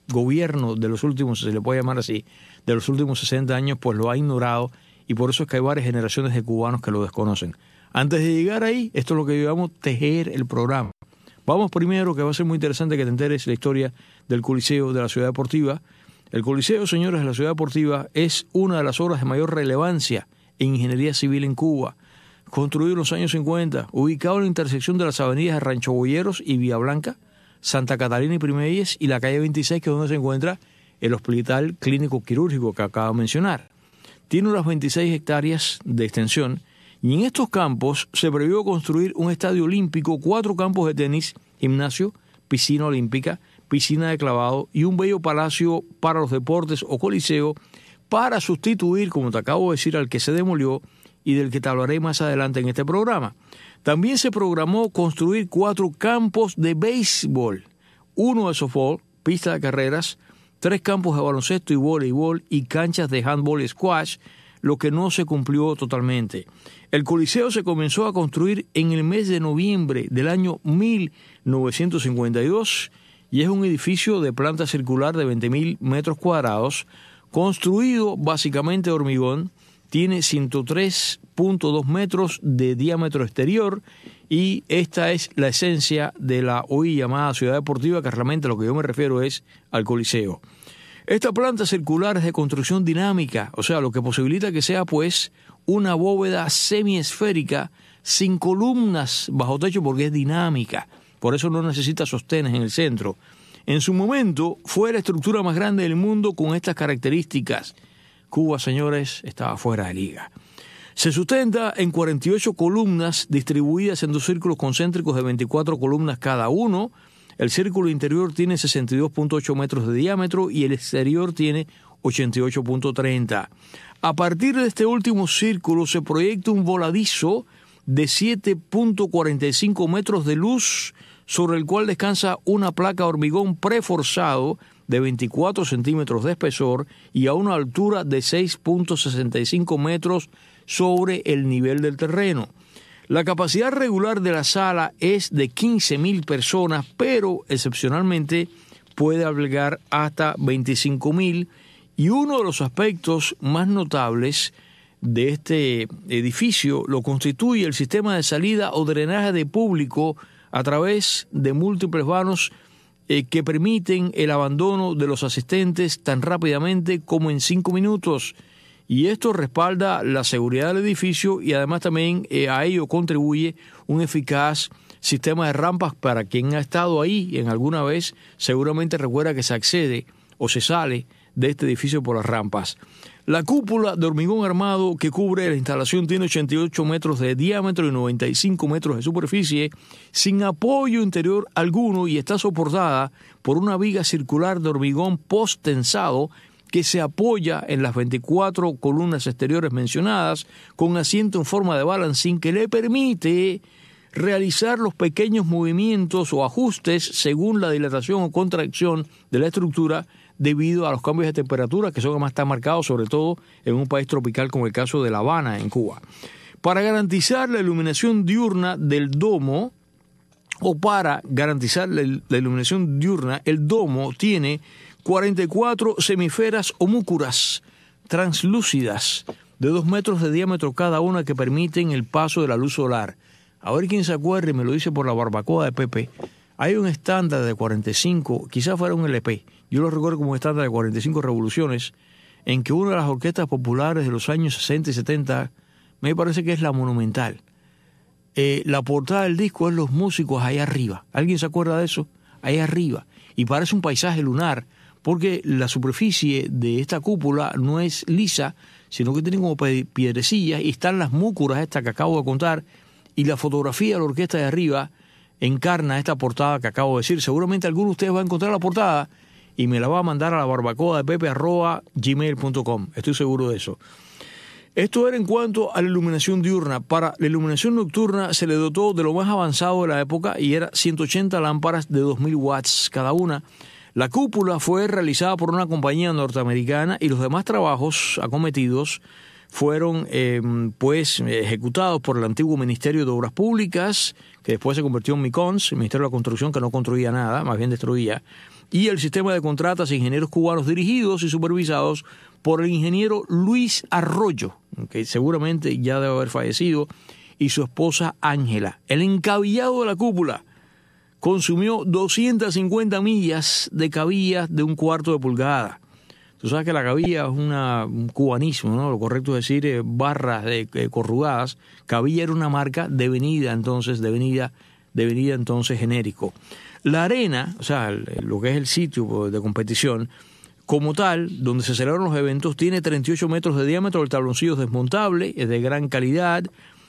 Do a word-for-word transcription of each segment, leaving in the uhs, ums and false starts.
gobierno de los últimos, si se le puede llamar así, de los últimos sesenta años, pues lo ha ignorado, y por eso es que hay varias generaciones de cubanos que lo desconocen. Antes de llegar ahí, esto es lo que llamamos tejer el programa. Vamos primero, que va a ser muy interesante que te enteres la historia del Coliseo de la Ciudad Deportiva. El Coliseo, señores, de la Ciudad Deportiva es una de las obras de mayor relevancia en ingeniería civil en Cuba, construido en los años cincuenta, ubicado en la intersección de las avenidas de Rancho Boyeros y Vía Blanca, Santa Catalina y Primeyes, y la calle veintiséis, que es donde se encuentra el Hospital Clínico Quirúrgico que acabo de mencionar. Tiene unas veintiséis hectáreas de extensión, y en estos campos se previó construir un estadio olímpico, cuatro campos de tenis, gimnasio, piscina olímpica, piscina de clavado y un bello palacio para los deportes o coliseo, para sustituir, como te acabo de decir, al que se demolió y del que te hablaré más adelante en este programa. También se programó construir cuatro campos de béisbol, uno de softball, pista de carreras, tres campos de baloncesto y voleibol y canchas de handball y squash, lo que no se cumplió totalmente. El Coliseo se comenzó a construir en el mes de noviembre del año mil novecientos cincuenta y dos y es un edificio de planta circular de veinte mil metros cuadrados, construido básicamente de hormigón, tiene ciento tres punto dos metros de diámetro exterior y esta es la esencia de la hoy llamada Ciudad Deportiva, que realmente a lo que yo me refiero es al Coliseo. Esta planta circular es de construcción dinámica, o sea, lo que posibilita que sea pues una bóveda semiesférica sin columnas bajo techo porque es dinámica, por eso no necesita sostenes en el centro. En su momento fue la estructura más grande del mundo con estas características. Cuba, señores, estaba fuera de liga. Se sustenta en cuarenta y ocho columnas distribuidas en dos círculos concéntricos de veinticuatro columnas cada uno. El círculo interior tiene sesenta y dos punto ocho metros de diámetro y el exterior tiene ochenta y ocho punto treinta. A partir de este último círculo se proyecta un voladizo de siete punto cuarenta y cinco metros de luz sobre el cual descansa una placa de hormigón preforzado de veinticuatro centímetros de espesor y a una altura de seis punto sesenta y cinco metros sobre el nivel del terreno. La capacidad regular de la sala es de quince mil personas, pero excepcionalmente puede albergar hasta veinticinco mil, y uno de los aspectos más notables de este edificio lo constituye el sistema de salida o drenaje de público a través de múltiples vanos eh, que permiten el abandono de los asistentes tan rápidamente como en cinco minutos. Y esto respalda la seguridad del edificio y además también eh, a ello contribuye un eficaz sistema de rampas. Para quien ha estado ahí en alguna vez, seguramente recuerda que se accede o se sale de este edificio por las rampas. La cúpula de hormigón armado que cubre la instalación tiene ochenta y ocho metros de diámetro y noventa y cinco metros de superficie, sin apoyo interior alguno, y está soportada por una viga circular de hormigón post-tensado que se apoya en las veinticuatro columnas exteriores mencionadas, con asiento en forma de balancín que le permite realizar los pequeños movimientos o ajustes según la dilatación o contracción de la estructura debido a los cambios de temperatura que son más tan marcados, sobre todo en un país tropical como el caso de La Habana, en Cuba. Para garantizar la iluminación diurna del domo, o para garantizar la, la iluminación diurna, el domo tiene cuarenta y cuatro semiferas o múcuras translúcidas de dos metros de diámetro cada una que permiten el paso de la luz solar. A ver quién se acuerda y me lo dice por la barbacoa de Pepe. Hay un estándar de cuarenta y cinco, quizás fuera un L P, yo lo recuerdo como un estándar de cuarenta y cinco revoluciones, en que una de las orquestas populares de los años sesenta y setenta, me parece que es la Monumental. Eh, la portada del disco es los músicos allá arriba. ¿Alguien se acuerda de eso? Allá arriba. Y parece un paisaje lunar, porque la superficie de esta cúpula no es lisa, sino que tiene como piedrecillas y están las múcuras estas que acabo de contar, y la fotografía de la orquesta de arriba encarna esta portada que acabo de decir. Seguramente alguno de ustedes va a encontrar la portada y me la va a mandar a la barbacoa de pepe arroba gmail punto com. Estoy seguro de eso. Esto era en cuanto a la iluminación diurna. Para la iluminación nocturna se le dotó de lo más avanzado de la época y era ciento ochenta lámparas de dos mil watts cada una. La cúpula fue realizada por una compañía norteamericana y los demás trabajos acometidos fueron eh, pues ejecutados por el antiguo Ministerio de Obras Públicas, que después se convirtió en MICONS, el Ministerio de la Construcción, que no construía nada, más bien destruía. y el sistema de contratas e ingenieros cubanos dirigidos y supervisados por el ingeniero Luis Arroyo, que seguramente ya debe haber fallecido, y su esposa Ángela. El encabillado de la cúpula consumió doscientas cincuenta millas de cabillas de un cuarto de pulgada. Tú sabes que la cabilla es una, un cubanismo, ¿no? Lo correcto es decir eh, barras de, eh, corrugadas. Cabilla era una marca devenida entonces, devenida, devenida entonces genérico. La arena, o sea, el, lo que es el sitio de competición, como tal, donde se celebran los eventos, tiene treinta y ocho metros de diámetro, el tabloncillo es desmontable, es de gran calidad,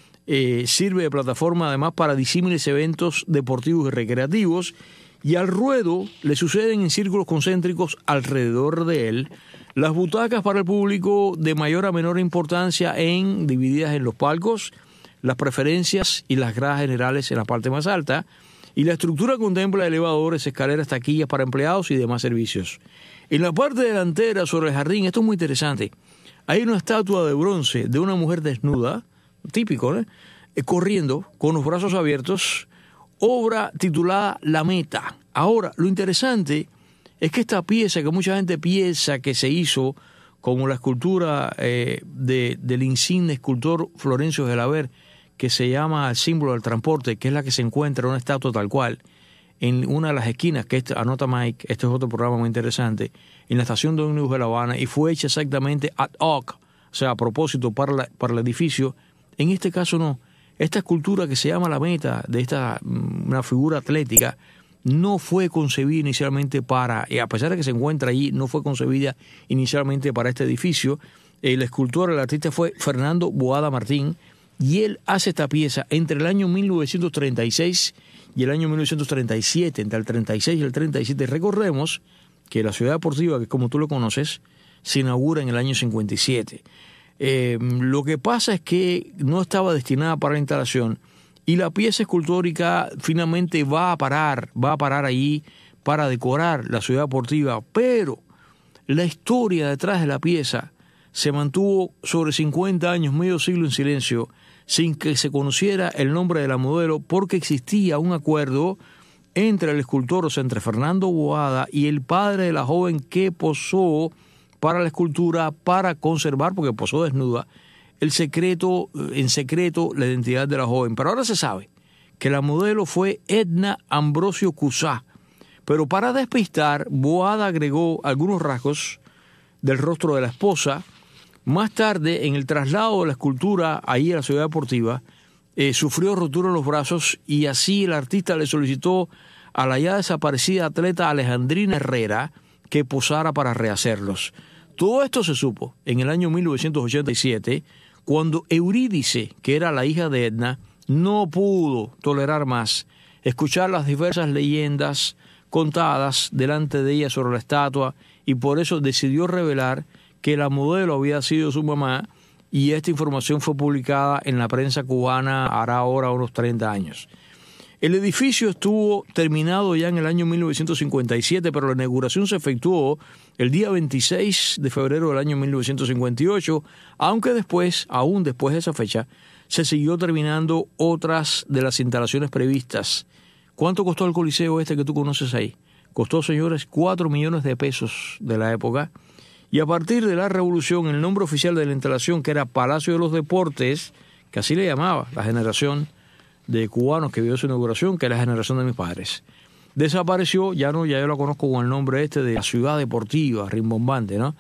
eh, sirve de plataforma además para disímiles eventos deportivos y recreativos, y al ruedo le suceden en círculos concéntricos alrededor de él las butacas para el público de mayor a menor importancia en divididas en los palcos, las preferencias y las gradas generales en la parte más alta, y la estructura contempla elevadores, escaleras, taquillas para empleados y demás servicios. En la parte delantera sobre el jardín, esto es muy interesante, hay una estatua de bronce de una mujer desnuda, típico, ¿no? Eh, corriendo con los brazos abiertos, obra titulada La Meta. Ahora, lo interesante es que esta pieza, que mucha gente piensa que se hizo como la escultura eh, de, del insigne escultor Florencio Gelaber, que se llama el símbolo del transporte, que es la que se encuentra en una estatua tal cual, en una de las esquinas, que este, anota Mike, este es otro programa muy interesante, en la estación de ómnibus de La Habana, y fue hecha exactamente ad hoc, o sea, a propósito para, la, para el edificio. En este caso no. Esta escultura que se llama La Meta, de esta una figura atlética, no fue concebida inicialmente para, y a pesar de que se encuentra allí, no fue concebida inicialmente para este edificio. El escultor, el artista fue Fernando Boada Martín, y él hace esta pieza entre el año mil novecientos treinta y seis y el año mil novecientos treinta y siete, entre el treinta y seis y el treinta y siete. Recordemos que la Ciudad Deportiva, que como tú lo conoces, se inaugura en el año cincuenta y siete. Eh, lo que pasa es que no estaba destinada para la instalación y la pieza escultórica finalmente va a parar, va a parar allí para decorar la Ciudad Deportiva, pero la historia detrás de la pieza se mantuvo sobre cincuenta años, medio siglo en silencio, sin que se conociera el nombre de la modelo, porque existía un acuerdo entre el escultor, o sea, entre Fernando Boada y el padre de la joven que posó para la escultura, para conservar, porque posó desnuda, el secreto, en secreto, la identidad de la joven. Pero ahora se sabe que la modelo fue Edna Ambrosio Cusá, pero para despistar, Boada agregó algunos rasgos del rostro de la esposa. Más tarde, en el traslado de la escultura ahí a la Ciudad Deportiva, eh, sufrió rotura en los brazos y así el artista le solicitó a la ya desaparecida atleta Alejandrina Herrera que posara para rehacerlos. Todo esto se supo en el año mil novecientos ochenta y siete, cuando Eurídice, que era la hija de Edna, no pudo tolerar más escuchar las diversas leyendas contadas delante de ella sobre la estatua, y por eso decidió revelar que la modelo había sido su mamá, y esta información fue publicada en la prensa cubana hará ahora unos treinta años. El edificio estuvo terminado ya en el año mil novecientos cincuenta y siete, pero la inauguración se efectuó el día veintiséis de febrero del año mil novecientos cincuenta y ocho, aunque después, aún después de esa fecha, se siguió terminando otras de las instalaciones previstas. ¿Cuánto costó el Coliseo este que tú conoces ahí? Costó, señores, cuatro millones de pesos de la época. Y a partir de la Revolución, el nombre oficial de la instalación, que era Palacio de los Deportes, que así le llamaba la generación de cubanos que vio su inauguración, que es la generación de mis padres, desapareció. Ya no, ya yo la conozco con el nombre este de la Ciudad Deportiva, rimbombante, ¿no?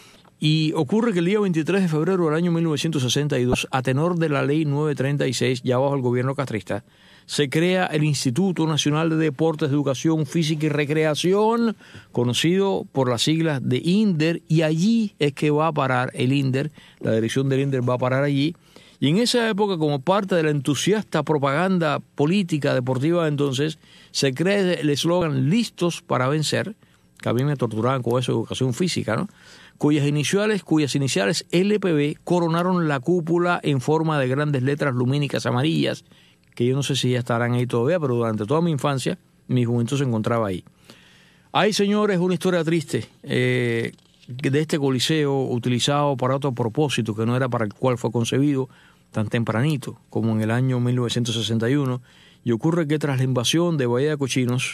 Y ocurre que el día veintitrés de febrero del año mil novecientos sesenta y dos, a tenor de la ley novecientos treinta y seis, ya bajo el gobierno castrista, se crea el Instituto Nacional de Deportes, Educación Física y Recreación, conocido por las siglas de INDER, y allí es que va a parar el INDER, la dirección del INDER va a parar allí. Y en esa época, como parte de la entusiasta propaganda política deportiva de entonces, se crea el eslogan "Listos para vencer", que a mí me torturaban con eso, educación física, ¿no? Cuyas iniciales, cuyas iniciales L P B coronaron la cúpula en forma de grandes letras lumínicas amarillas, que yo no sé si ya estarán ahí todavía, pero durante toda mi infancia, mi juventud se encontraba ahí. Hay, señores, una historia triste eh, de este coliseo utilizado para otro propósito que no era para el cual fue concebido, tan tempranito como en el año mil novecientos sesenta y uno, y ocurre que tras la invasión de Bahía de Cochinos,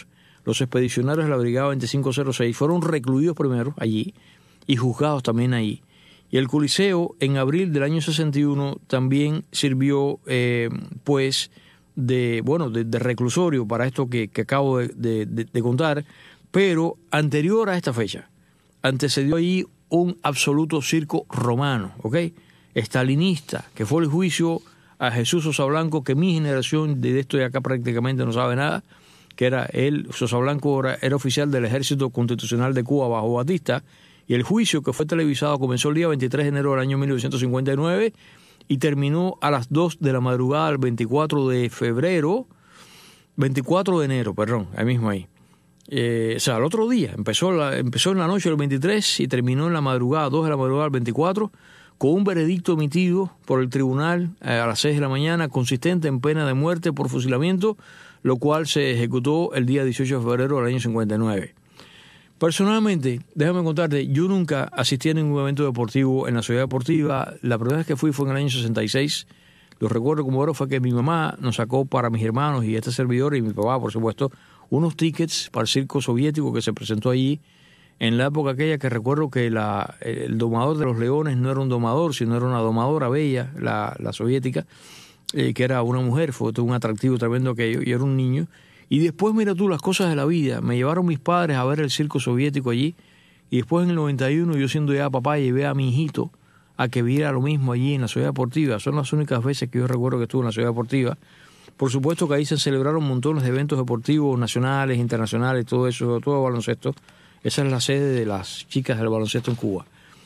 los expedicionarios de la Brigada veinticinco cero seis fueron recluidos primero allí y juzgados también allí. Y el Coliseo en abril del año sesenta y uno también sirvió eh, pues de bueno de, de reclusorio para esto que, que acabo de, de, de, de contar, pero anterior a esta fecha antecedió allí un absoluto circo romano, ¿ok? Estalinista, que fue el juicio a Jesús Sosa Blanco, que mi generación de esto de acá prácticamente no sabe nada, que era él, Sosa Blanco era, era oficial del Ejército Constitucional de Cuba bajo Batista, y el juicio que fue televisado comenzó el día veintitrés de enero del año mil novecientos cincuenta y nueve y terminó a las dos de la madrugada del veinticuatro de febrero, veinticuatro de enero, perdón, ahí mismo ahí. Eh, o sea, el otro día, empezó, la, empezó en la noche del veintitrés y terminó en la madrugada, dos de la madrugada del veinticuatro, con un veredicto emitido por el tribunal eh, a las seis de la mañana, consistente en pena de muerte por fusilamiento, lo cual se ejecutó el día dieciocho de febrero del año cincuenta y nueve. Personalmente, déjame contarte, yo nunca asistí a ningún evento deportivo en la ciudad deportiva. La primera vez que fui fue en el año sesenta y seis. Lo recuerdo como ahora fue que mi mamá nos sacó para mis hermanos y este servidor y mi papá, por supuesto, unos tickets para el circo soviético que se presentó allí en la época aquella que recuerdo que la, el domador de los leones no era un domador, sino era una domadora bella, la, la soviética, eh, que era una mujer, fue todo un atractivo tremendo aquello, y era un niño. Y después, mira tú, las cosas de la vida. Me llevaron mis padres a ver el circo soviético allí. Y después, en el noventa y uno, yo siendo ya papá, llevé a mi hijito a que viera lo mismo allí en la ciudad deportiva. Son las únicas veces que yo recuerdo que estuve en la ciudad deportiva. Por supuesto que ahí se celebraron montones de eventos deportivos nacionales, internacionales, todo eso, todo baloncesto. Esa es la sede de las chicas del baloncesto en Cuba.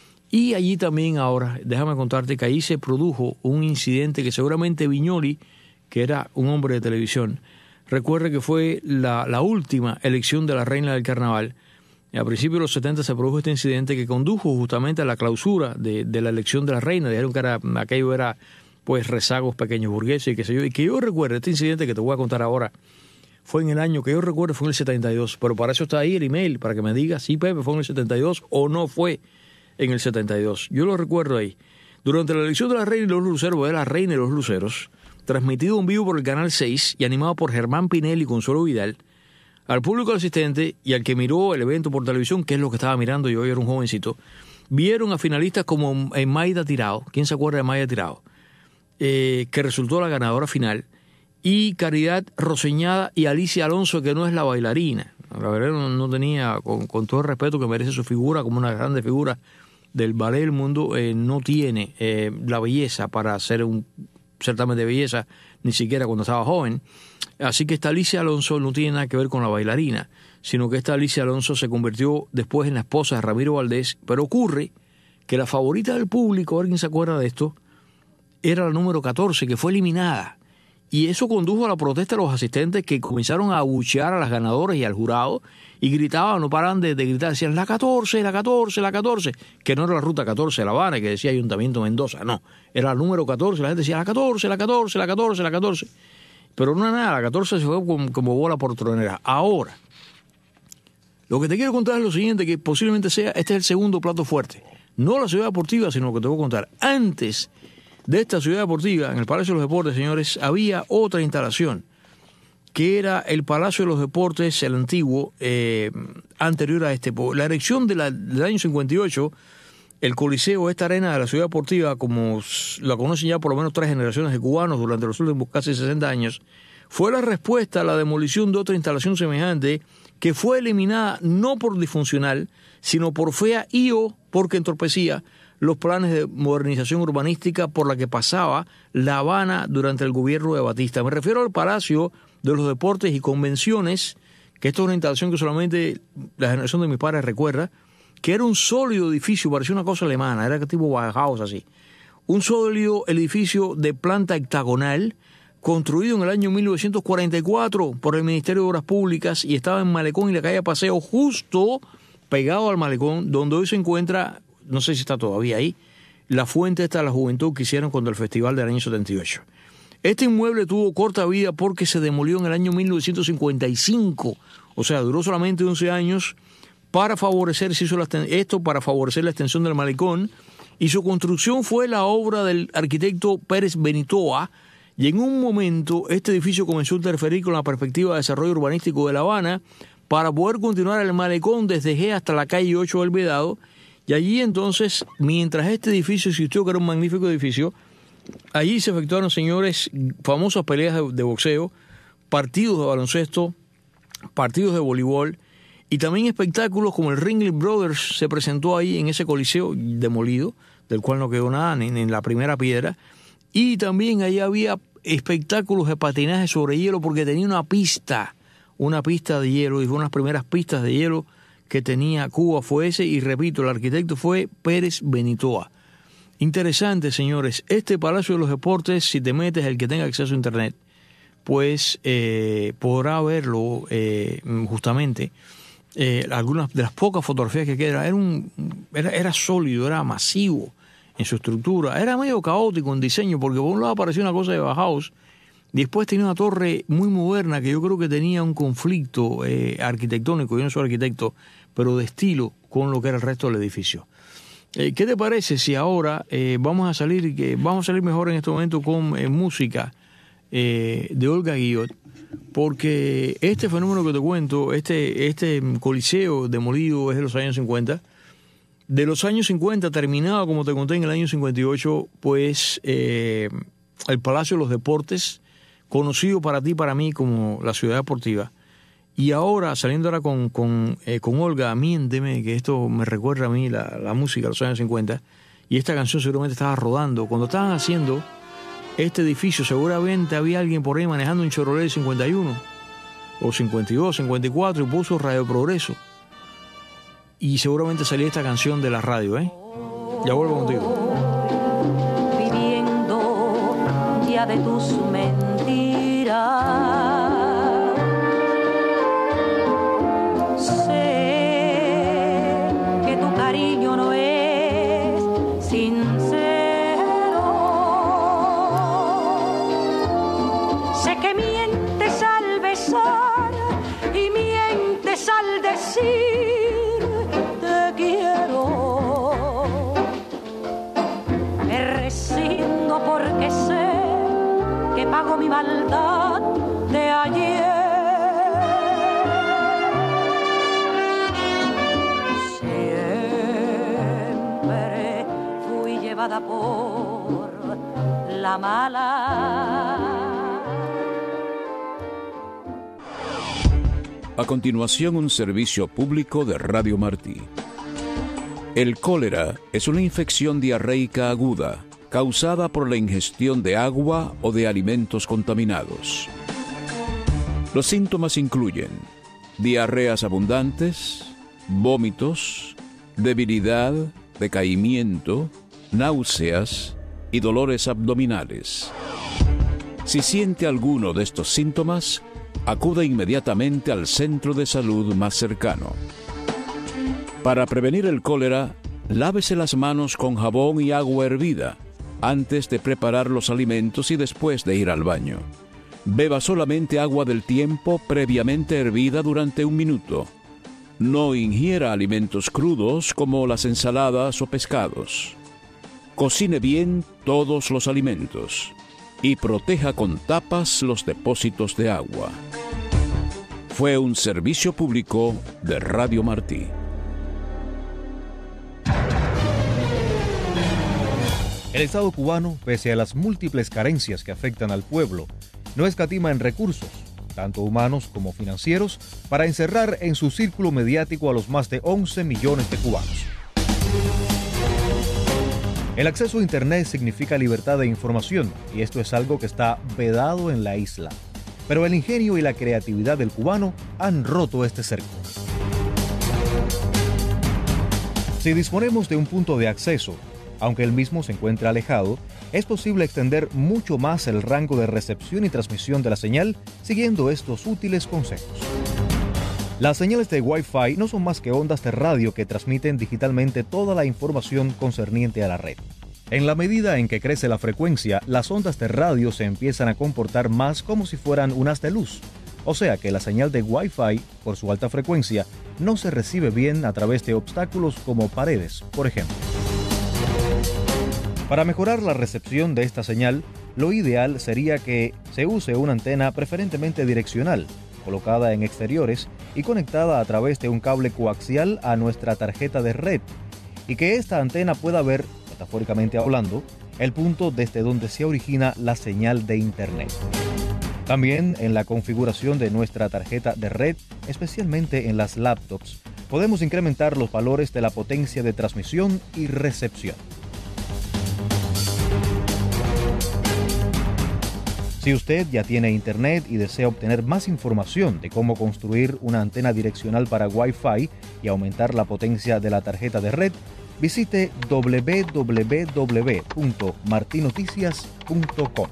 Y allí también ahora, déjame contarte que ahí se produjo un incidente que seguramente Viñoli, que era un hombre de televisión, recuerde que fue la, la última elección de la reina del carnaval. A principios de los setenta se produjo este incidente que condujo justamente a la clausura de, de la elección de la reina. Dijeron que era, aquello era pues rezagos pequeños burgueses y qué sé yo. Y que yo recuerde, este incidente que te voy a contar ahora, fue en el año que yo recuerdo, fue en el setenta y dos. Pero para eso está ahí el email, para que me diga si Pepe fue en el setenta y dos o no fue en el setenta y dos. Yo lo recuerdo ahí. Durante la elección de la reina y los luceros, de la reina y los luceros, transmitido en vivo por el Canal seis y animado por Germán Pinel y Consuelo Vidal, al público asistente y al que miró el evento por televisión, que es lo que estaba mirando yo, yo era un jovencito, vieron a finalistas como Maida Tirado, ¿quién se acuerda de Maida Tirado? Eh, que resultó la ganadora final, y Caridad Roseñada y Alicia Alonso, que no es la bailarina. La verdad no, no tenía, con, con todo el respeto que merece su figura como una grande figura del ballet del mundo, eh, no tiene eh, la belleza para ser un certamen de belleza, ni siquiera cuando estaba joven. Así que esta Alicia Alonso no tiene nada que ver con la bailarina, sino que esta Alicia Alonso se convirtió después en la esposa de Ramiro Valdés. Pero ocurre que la favorita del público, ¿alguien se acuerda de esto?, era la número catorce, que fue eliminada. Y eso condujo a la protesta de los asistentes, que comenzaron a abuchear a las ganadoras y al jurado y gritaban, no paraban de, de gritar, decían la catorce, la catorce, la catorce, que no era la ruta catorce de La Habana, que decía Ayuntamiento Mendoza, no, era el número catorce, la gente decía la catorce, la catorce, la catorce, la catorce. Pero no era nada, la catorce se fue como, como bola por tronera. Ahora, lo que te quiero contar es lo siguiente, que posiblemente sea, este es el segundo plato fuerte. No la ciudad deportiva, sino lo que te voy a contar. Antes de esta ciudad deportiva, en el Palacio de los Deportes, señores, había otra instalación, que era el Palacio de los Deportes, el antiguo, eh, anterior a este. La erección de la, del año cincuenta y ocho, el Coliseo, esta arena de la ciudad deportiva, como la conocen ya por lo menos tres generaciones de cubanos durante los últimos casi sesenta años, fue la respuesta a la demolición de otra instalación semejante que fue eliminada no por disfuncional, sino por fea y o porque entorpecía los planes de modernización urbanística por la que pasaba La Habana durante el gobierno de Batista. Me refiero al Palacio de los Deportes y Convenciones, que esto es una instalación que solamente la generación de mis padres recuerda, que era un sólido edificio, parecía una cosa alemana, era tipo Bauhaus así. Un sólido edificio de planta hectagonal, construido en el año mil novecientos cuarenta y cuatro por el Ministerio de Obras Públicas, y estaba en Malecón y la calle Paseo, justo pegado al Malecón, donde hoy se encuentra, no sé si está todavía ahí, la fuente esta de la juventud que hicieron cuando el festival del año setenta y ocho. Este inmueble tuvo corta vida porque se demolió en el año mil novecientos cincuenta y cinco, o sea, duró solamente once años, para favorecer, se hizo la, esto para favorecer la extensión del malecón, y su construcción fue la obra del arquitecto Pérez Benitoa, y en un momento este edificio comenzó a interferir con la perspectiva de desarrollo urbanístico de La Habana, para poder continuar el malecón desde G hasta la calle ocho del Vedado. Y allí entonces, mientras este edificio existió, que era un magnífico edificio, allí se efectuaron, señores, famosas peleas de, de boxeo, partidos de baloncesto, partidos de voleibol y también espectáculos como el Ringling Brothers se presentó ahí en ese coliseo demolido, del cual no quedó nada, ni en la primera piedra. Y también allí había espectáculos de patinaje sobre hielo porque tenía una pista, una pista de hielo, y fue una de las primeras pistas de hielo que tenía Cuba fue ese, y repito, el arquitecto fue Pérez Benitoa. Interesante, señores, este Palacio de los Deportes, si te metes, el que tenga acceso a internet, pues eh, podrá verlo eh, justamente. Eh, algunas de las pocas fotografías que quedan, era, un, era, era sólido, era masivo en su estructura, era medio caótico en diseño, porque por un lado parecía una cosa de Bauhaus, después tenía una torre muy moderna que yo creo que tenía un conflicto eh, arquitectónico, yo no soy arquitecto, pero de estilo con lo que era el resto del edificio. Eh, ¿Qué te parece si ahora eh, vamos a salir, que vamos a salir mejor en este momento con eh, música eh, de Olga Guillot? Porque este fenómeno que te cuento, este, este coliseo demolido es de los años cincuenta. De los años cincuenta, terminado, como te conté, en el año cincuenta y ocho, pues eh, el Palacio de los Deportes, conocido para ti y para mí como la ciudad deportiva. Y ahora, saliendo ahora con, con, eh, con Olga, miénteme, que esto me recuerda a mí la, la música de los años cincuenta, y esta canción seguramente estaba rodando. Cuando estaban haciendo este edificio, seguramente había alguien por ahí manejando un Chevrolet cincuenta y uno, o cincuenta y dos, cincuenta y cuatro, y puso Radio Progreso. Y seguramente salía esta canción de la radio, ¿eh? Ya vuelvo contigo. Viviendo ya de tus mentiras. Cariño no es sincero. Sé que mientes al besar y mientes al decir te quiero. Me resigno porque sé que pago mi maldad de ayer. Por la mala. A continuación, un servicio público de Radio Martí. El cólera es una infección diarreica aguda causada por la ingestión de agua o de alimentos contaminados. Los síntomas incluyen diarreas abundantes, vómitos, debilidad, decaimiento, náuseas y dolores abdominales. Si siente alguno de estos síntomas, acuda inmediatamente al centro de salud más cercano. Para prevenir el cólera, lávese las manos con jabón y agua hervida antes de preparar los alimentos y después de ir al baño. Beba solamente agua del tiempo previamente hervida durante un minuto. No ingiera alimentos crudos como las ensaladas o pescados. Cocine bien todos los alimentos y proteja con tapas los depósitos de agua. Fue un servicio público de Radio Martí. El Estado cubano, pese a las múltiples carencias que afectan al pueblo, no escatima en recursos, tanto humanos como financieros, para encerrar en su círculo mediático a los más de once millones de cubanos. El acceso a Internet significa libertad de información, y esto es algo que está vedado en la isla. Pero el ingenio y la creatividad del cubano han roto este cerco. Si disponemos de un punto de acceso, aunque el mismo se encuentre alejado, es posible extender mucho más el rango de recepción y transmisión de la señal siguiendo estos útiles consejos. Las señales de Wi-Fi no son más que ondas de radio que transmiten digitalmente toda la información concerniente a la red. En la medida en que crece la frecuencia, las ondas de radio se empiezan a comportar más como si fueran un haz de luz. O sea que la señal de Wi-Fi, por su alta frecuencia, no se recibe bien a través de obstáculos como paredes, por ejemplo. Para mejorar la recepción de esta señal, lo ideal sería que se use una antena preferentemente direccional, colocada en exteriores y conectada a través de un cable coaxial a nuestra tarjeta de red, y que esta antena pueda ver, metafóricamente hablando, el punto desde donde se origina la señal de Internet. También en la configuración de nuestra tarjeta de red, especialmente en las laptops, podemos incrementar los valores de la potencia de transmisión y recepción. Si usted ya tiene Internet y desea obtener más información de cómo construir una antena direccional para Wi-Fi y aumentar la potencia de la tarjeta de red, visite doble u doble u doble u punto marti noticias punto com.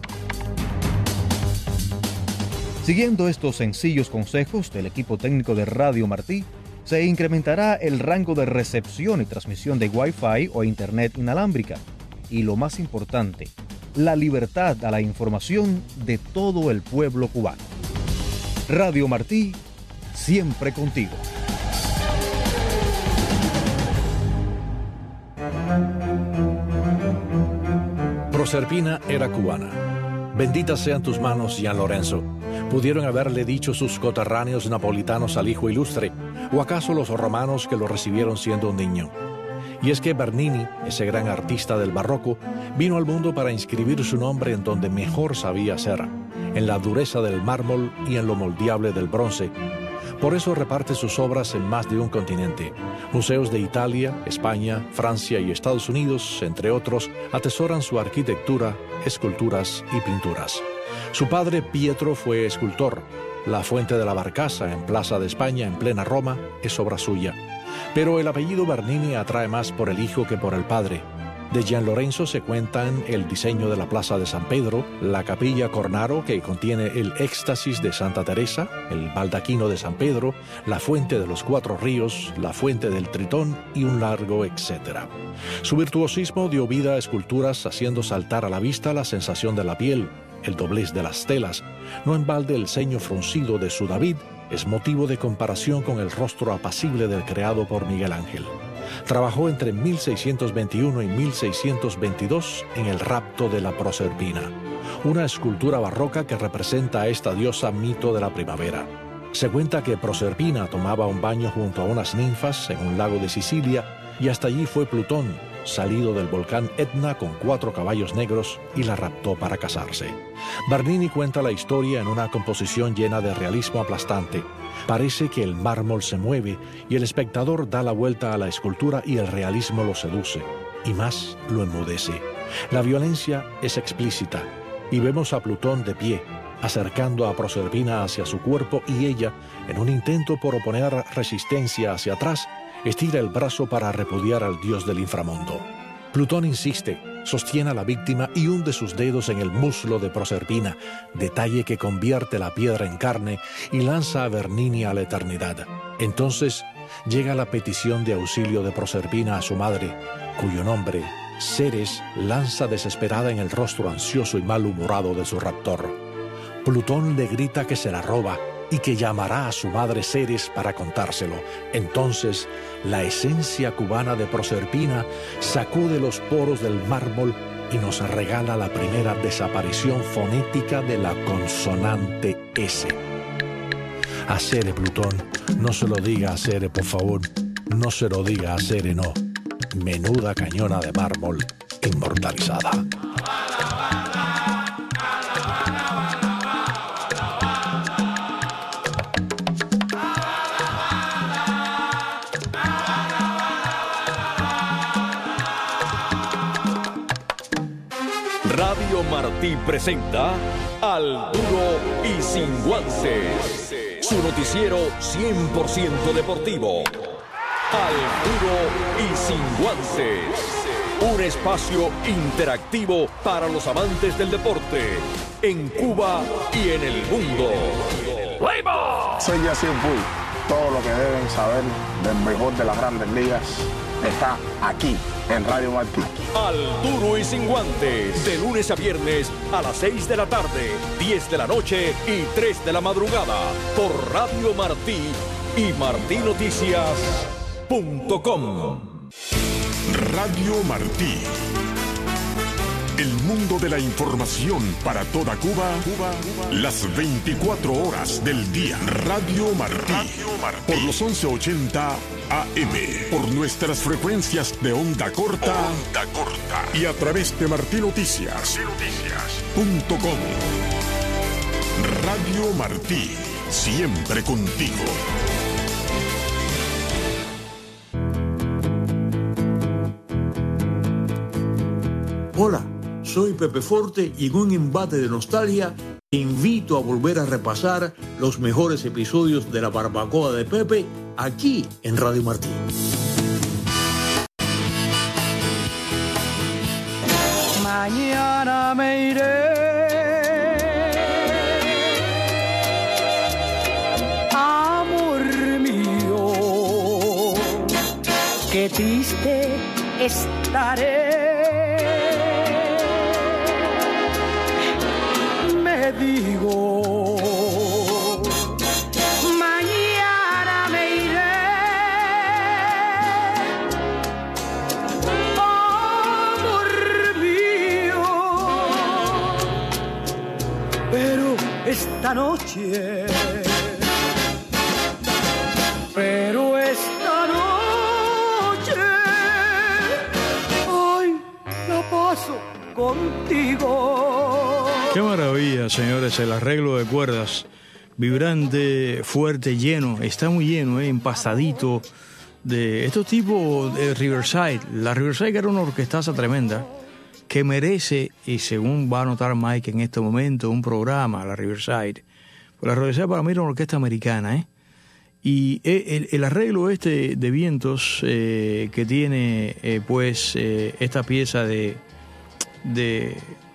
Siguiendo estos sencillos consejos del equipo técnico de Radio Martí, se incrementará el rango de recepción y transmisión de Wi-Fi o Internet inalámbrica. Y lo más importante, la libertad a la información de todo el pueblo cubano. Radio Martí, siempre contigo. Proserpina era cubana. Benditas sean tus manos, Gian Lorenzo. ¿Pudieron haberle dicho sus coterráneos napolitanos al hijo ilustre, o acaso los romanos que lo recibieron siendo un niño? Y es que Bernini, ese gran artista del barroco, vino al mundo para inscribir su nombre en donde mejor sabía ser, en la dureza del mármol y en lo moldeable del bronce. Por eso reparte sus obras en más de un continente. Museos de Italia, España, Francia y Estados Unidos, entre otros, atesoran su arquitectura, esculturas y pinturas. Su padre, Pietro, fue escultor. La Fuente de la Barcaza, en Plaza de España, en plena Roma, es obra suya. Pero el apellido Bernini atrae más por el hijo que por el padre. De Gian Lorenzo se cuentan el diseño de la Plaza de San Pedro, la Capilla Cornaro, que contiene el Éxtasis de Santa Teresa, el Baldaquino de San Pedro, la Fuente de los Cuatro Ríos, la Fuente del Tritón y un largo etcétera. Su virtuosismo dio vida a esculturas haciendo saltar a la vista la sensación de la piel, el doblez de las telas. No en balde el ceño fruncido de su David es motivo de comparación con el rostro apacible del creado por Miguel Ángel. Trabajó entre mil seiscientos veintiuno y mil seiscientos veintidós en el rapto de la Proserpina, una escultura barroca que representa a esta diosa mito de la primavera. Se cuenta que Proserpina tomaba un baño junto a unas ninfas en un lago de Sicilia y hasta allí fue Plutón, salido del volcán Etna con cuatro caballos negros, y la raptó para casarse. Bernini cuenta la historia en una composición llena de realismo aplastante. Parece que el mármol se mueve y el espectador da la vuelta a la escultura y el realismo lo seduce, y más lo enmudece. La violencia es explícita y vemos a Plutón de pie, acercando a Proserpina hacia su cuerpo, y ella, en un intento por oponer resistencia hacia atrás, estira el brazo para repudiar al dios del inframundo. Plutón insiste, sostiene a la víctima y hunde sus dedos en el muslo de Proserpina, detalle que convierte la piedra en carne y lanza a Bernini a la eternidad. Entonces llega la petición de auxilio de Proserpina a su madre, cuyo nombre, Ceres, lanza desesperada en el rostro ansioso y malhumorado de su raptor. Plutón le grita que se la roba y que llamará a su madre Ceres para contárselo. Entonces, la esencia cubana de Proserpina sacude los poros del mármol y nos regala la primera desaparición fonética de la consonante S. A Cere, Plutón, no se lo diga a Cere, por favor. No se lo diga a Cere, no. Menuda cañona de mármol inmortalizada. Radio Martí presenta Al Duro y Sin Guantes, su noticiero cien por ciento deportivo. Al Duro y Sin Guantes, un espacio interactivo para los amantes del deporte en Cuba y en el mundo. Soy Yacir Bull. Todo lo que deben saber del mejor de las grandes ligas está aquí en Radio Martí. Al Duro y Sin Guantes, de lunes a viernes a las seis de la tarde, diez de la noche y tres de la madrugada, por Radio Martí y marti noticias punto com. Radio Martí. El mundo de la información para toda Cuba, Cuba, Cuba. Las veinticuatro horas del día. Radio Martí. Radio Martí. Por los once ochenta A M. Por nuestras frecuencias de onda corta. Onda corta. Y a través de martinoticias punto com. Radio Martí. Siempre contigo. Hola, soy Pepe Forte y en un embate de nostalgia te invito a volver a repasar los mejores episodios de La Barbacoa de Pepe aquí en Radio Martí. Mañana me iré, amor mío, qué triste estaré. Me digo, mañana me iré, amor mío, pero esta noche, pero esta noche, hoy la paso contigo. Qué maravilla, señores, el arreglo de cuerdas, vibrante, fuerte, lleno, está muy lleno, eh, empastadito, de estos tipos de Riverside. La Riverside, que era una orquestaza tremenda, que merece, y según va a notar Mike en este momento, un programa, la Riverside. Pues la Riverside para mí era una orquesta americana, ¿eh? Y el, el arreglo este de vientos eh, que tiene, eh, pues, eh, esta pieza de... de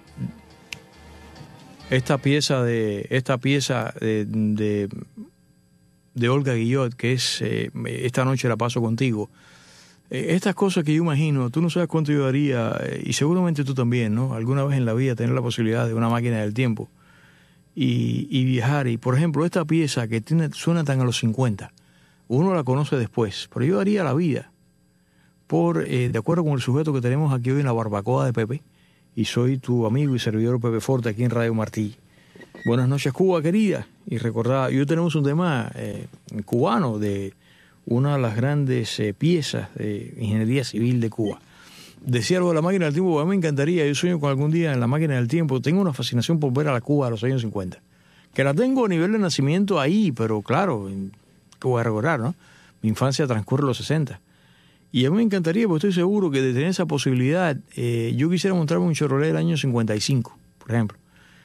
Esta pieza de esta pieza de, de, de Olga Guillot, que es eh, Esta noche la paso contigo. Eh, estas cosas que yo imagino, tú no sabes cuánto yo daría, eh, y seguramente tú también, ¿no? Alguna vez en la vida tener la posibilidad de una máquina del tiempo y, y viajar. Y, por ejemplo, esta pieza que tiene, suena tan a los cincuenta, uno la conoce después, pero yo daría la vida por, eh, de acuerdo con el sujeto que tenemos aquí hoy en La Barbacoa de Pepe, y soy tu amigo y servidor Pepe Forte aquí en Radio Martí. Buenas noches, Cuba querida. Y recordad, hoy tenemos un tema eh, cubano de una de las grandes eh, piezas de ingeniería civil de Cuba. Decía algo de la máquina del tiempo, a mí me encantaría, yo sueño con algún día en la máquina del tiempo. Tengo una fascinación por ver a la Cuba de los años cincuenta. Que la tengo a nivel de nacimiento ahí, pero claro, ¿qué voy a recordar, no? Mi infancia transcurre en los sesenta. Y a mí me encantaría, porque estoy seguro que de tener esa posibilidad, eh, yo quisiera montarme un Chevrolet del año cincuenta y cinco, por ejemplo.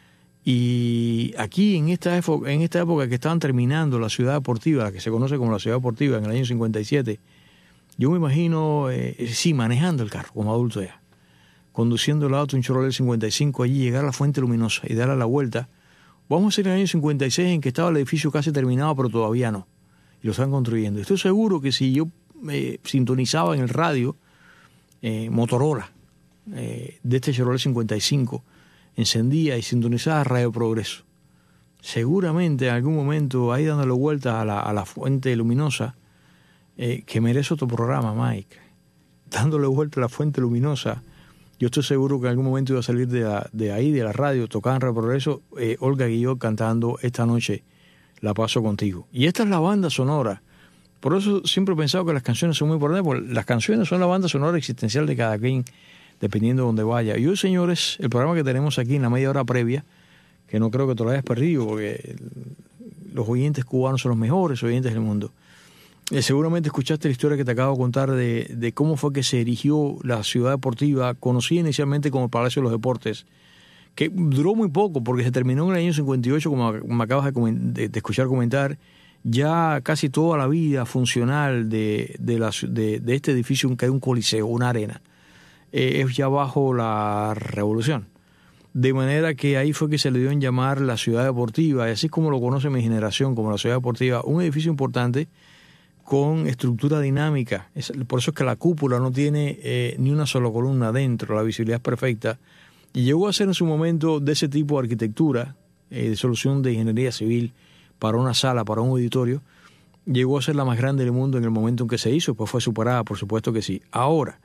Y aquí, en esta, época, en esta época que estaban terminando la ciudad deportiva, la que se conoce como la ciudad deportiva, en el año cincuenta y siete, yo me imagino, eh, sí, manejando el carro como adulto ya, conduciendo el auto, un Chevrolet cincuenta y cinco, allí, llegar a la Fuente Luminosa y darle la vuelta. Vamos a ser en el año cincuenta y seis, en que estaba el edificio casi terminado, pero todavía no. Y lo están construyendo. Estoy seguro que si yo Eh, sintonizaba en el radio eh, Motorola eh, de este Chevrolet cincuenta y cinco, encendía y sintonizaba Radio Progreso, seguramente en algún momento ahí dándole vueltas a la, a la Fuente Luminosa, eh, que merece otro programa, Mike, dándole vuelta a la Fuente Luminosa. Yo estoy seguro que en algún momento iba a salir de, la, de ahí, de la radio, tocando en Radio Progreso, eh, Olga Guillot cantando Esta noche la paso contigo. Y esta es la banda sonora. Por eso siempre he pensado que las canciones son muy importantes, porque las canciones son la banda sonora existencial de cada quien, dependiendo de donde vaya. Y hoy, señores, el programa que tenemos aquí en la media hora previa, que no creo que te lo hayas perdido, porque los oyentes cubanos son los mejores oyentes del mundo. Eh, seguramente escuchaste la historia que te acabo de contar de, de cómo fue que se erigió la ciudad deportiva, conocida inicialmente como el Palacio de los Deportes, que duró muy poco, porque se terminó en el año cincuenta y ocho, como me acabas de, de, de escuchar comentar. Ya casi toda la vida funcional de, de, la, de, de este edificio, que hay un coliseo, una arena, eh, es ya bajo la Revolución. De manera que ahí fue que se le dio en llamar la ciudad deportiva, y así como lo conoce mi generación como la ciudad deportiva, un edificio importante con estructura dinámica. Es, por eso es que la cúpula no tiene eh, ni una sola columna dentro, la visibilidad es perfecta. Y llegó a ser en su momento de ese tipo de arquitectura, eh, de solución de ingeniería civil, para una sala, para un auditorio, llegó a ser la más grande del mundo en el momento en que se hizo, pues fue superada, por supuesto que sí. Ahora,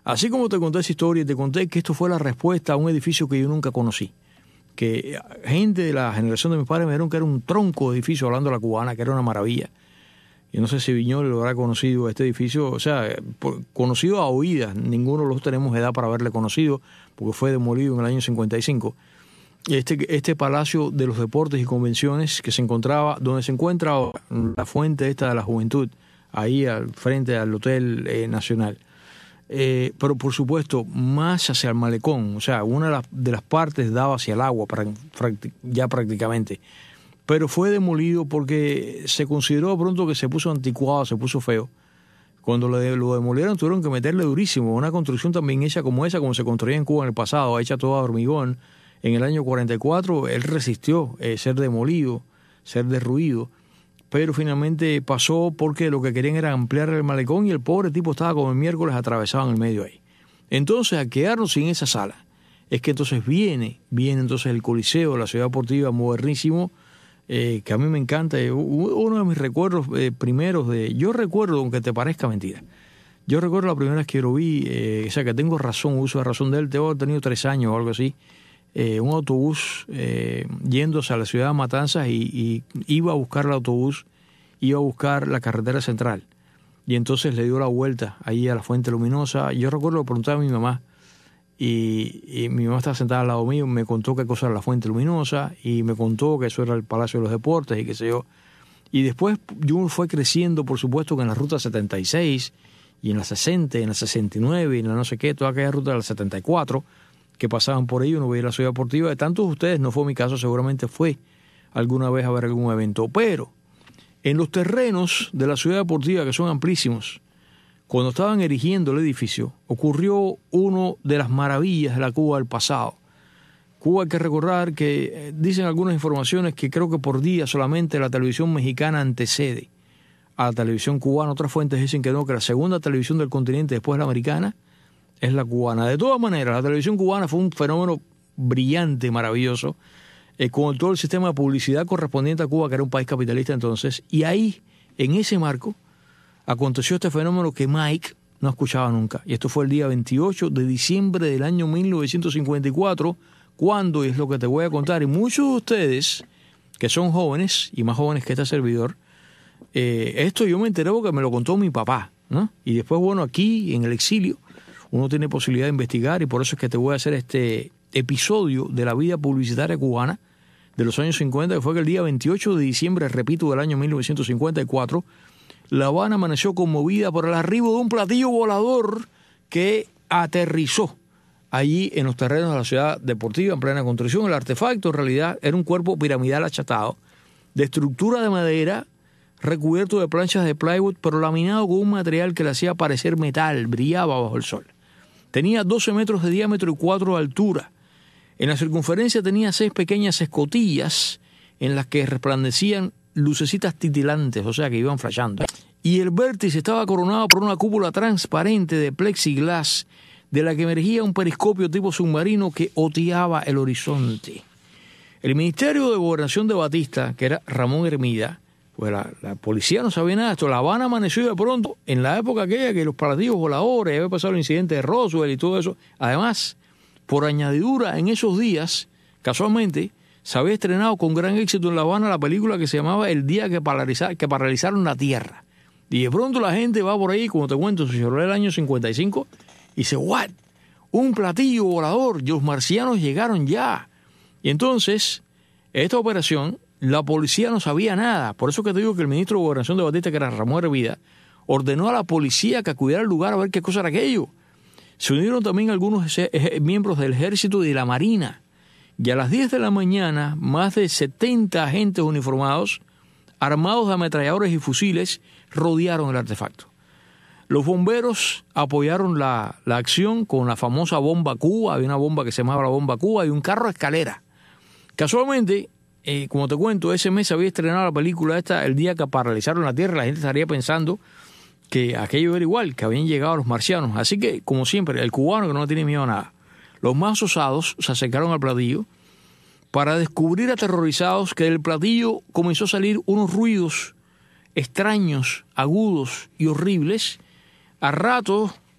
Así como te conté esa historia y te conté que esto fue la respuesta a un edificio que yo nunca conocí. Que gente de la generación de mis padres me dijeron que era un tronco de edificio, hablando de la Cubana, que era una maravilla. Yo no sé si Viñoles lo habrá conocido, este edificio, o sea, por, conocido a oídas, ninguno de los dos tenemos edad para haberle conocido, porque fue demolido en el año cincuenta y cinco. Este, este Palacio de los Deportes y Convenciones que se encontraba, donde se encuentra la fuente esta de la juventud, ahí al frente al Hotel eh, Nacional. Eh, pero por supuesto, más hacia el malecón, o sea, una de las, de las partes daba hacia el agua, para, ya prácticamente. Pero fue demolido porque se consideró pronto que se puso anticuado, se puso feo. Cuando lo, de, lo demolieron tuvieron que meterle durísimo. Una construcción también hecha como esa, como se construía en Cuba en el pasado, hecha toda de hormigón. En el año cuarenta y cuatro él resistió eh, ser demolido, ser derruido. Pero finalmente pasó porque lo que querían era ampliar el malecón y el pobre tipo estaba como el miércoles atravesado en el medio ahí. Entonces, a quedarnos sin esa sala, es que entonces viene, viene entonces el Coliseo, la ciudad deportiva, modernísimo, Eh, que a mí me encanta, eh, uno de mis recuerdos eh, primeros de, yo recuerdo, aunque te parezca mentira, yo recuerdo la primera vez que lo vi, eh, o sea que tengo razón, uso de razón de él, tengo tenido tres años o algo así, eh, un autobús eh, yéndose a la ciudad de Matanzas y, y iba a buscar el autobús, iba a buscar la carretera central y entonces le dio la vuelta ahí a la Fuente Luminosa. Yo recuerdo que preguntaba a mi mamá, Y, y mi mamá estaba sentada al lado mío, me contó qué cosa era la Fuente Luminosa y me contó que eso era el Palacio de los Deportes y qué sé yo. Y después yo fue creciendo, por supuesto, que en la Ruta setenta y seis y en la sesenta, y en la sesenta y nueve y en la no sé qué, toda aquella ruta de la setenta y cuatro que pasaban por ahí, uno veía la ciudad deportiva. De tantos de ustedes, no fue mi caso, seguramente fue alguna vez a ver algún evento. Pero en los terrenos de la ciudad deportiva, que son amplísimos, cuando estaban erigiendo el edificio, ocurrió una de las maravillas de la Cuba del pasado. Cuba, hay que recordar que eh, dicen algunas informaciones que creo que por día solamente la televisión mexicana antecede a la televisión cubana. Otras fuentes dicen que no, que la segunda televisión del continente después de la americana es la cubana. De todas maneras, la televisión cubana fue un fenómeno brillante, maravilloso, eh, con todo el sistema de publicidad correspondiente a Cuba, que era un país capitalista entonces, y ahí, en ese marco, aconteció este fenómeno que Mike no escuchaba nunca. Y esto fue el día veintiocho de diciembre del año mil novecientos cincuenta y cuatro, cuando, y es lo que te voy a contar, y muchos de ustedes, que son jóvenes, y más jóvenes que este servidor, eh, esto yo me enteré porque me lo contó mi papá, ¿no? Y después, bueno, aquí, en el exilio, uno tiene posibilidad de investigar, y por eso es que te voy a hacer este episodio de la vida publicitaria cubana de los años cincuenta, que fue que el día veintiocho de diciembre, repito, del año mil novecientos cincuenta y cuatro, La Habana amaneció conmovida por el arribo de un platillo volador que aterrizó allí en los terrenos de la ciudad deportiva en plena construcción. El artefacto en realidad era un cuerpo piramidal achatado, de estructura de madera, recubierto de planchas de plywood, pero laminado con un material que le hacía parecer metal, brillaba bajo el sol. Tenía doce metros de diámetro y cuatro de altura. En la circunferencia tenía seis pequeñas escotillas en las que resplandecían lucecitas titilantes, o sea que iban flashando. Y el vértice estaba coronado por una cúpula transparente de plexiglas, de la que emergía un periscopio tipo submarino que oteaba el horizonte. El Ministerio de Gobernación de Batista, que era Ramón Hermida, pues la, la policía no sabía nada de esto. La Habana amaneció de pronto, en la época aquella que los platillos voladores, había pasado el incidente de Roswell y todo eso. Además, por añadidura, en esos días, casualmente, se había estrenado con gran éxito en La Habana la película que se llamaba El día que, paraliza, que paralizaron la Tierra. Y de pronto la gente va por ahí, como te cuento, se cerró el año cincuenta y cinco, y dice, ¿what? Un platillo volador, y los marcianos llegaron ya. Y entonces, esta operación, la policía no sabía nada. Por eso que te digo que el ministro de Gobernación de Batista, que era Ramón Hermida, ordenó a la policía que acudiera al lugar a ver qué cosa era aquello. Se unieron también algunos miembros del Ejército y de la Marina. Y a las diez de la mañana, más de setenta agentes uniformados, armados de ametralladores y fusiles, rodearon el artefacto. Los bomberos apoyaron la, la acción con la famosa bomba Cuba. Había una bomba que se llamaba la bomba Cuba y un carro a escalera. Casualmente, eh, como te cuento, ese mes se había estrenado la película esta, El día que paralizaron la Tierra. La gente estaría pensando que aquello era igual, que habían llegado los marcianos. Así que, como siempre, el cubano que no tiene miedo a nada. Los más osados se acercaron al platillo para descubrir aterrorizados que del platillo comenzó a salir unos ruidos extraños, agudos y horribles. A ratos